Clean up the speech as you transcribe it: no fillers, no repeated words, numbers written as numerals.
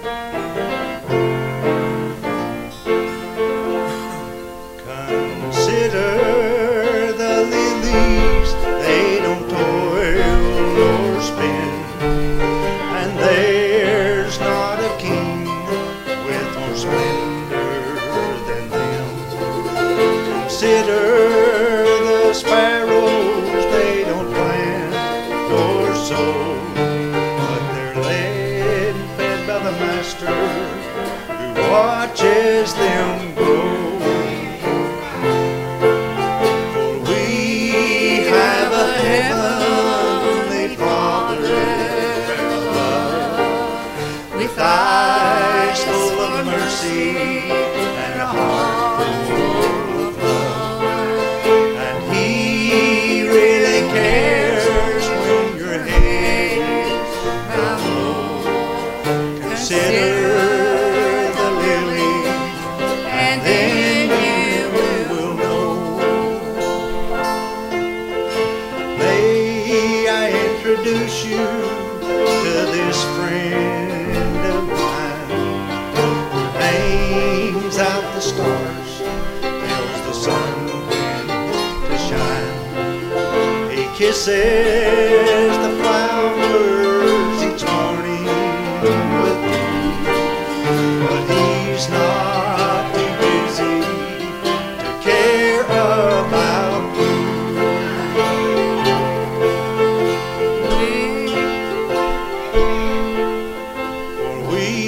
Consider the lilies, they don't toil nor spin, and there's not a king with more splendor than them. Consider the sparrows, they don't plant nor sow, but they're led and fed by the Master who watches them grow. With eyes full of mercy and a heart full of love, and He really cares when your head's bowed low. Consider the lily, and then you will know. May I introduce you to this friend of mine who hangs out the stars, tells the sun when to shine. He kisses the flowers each morning with me, but he's not too busy to care about you. We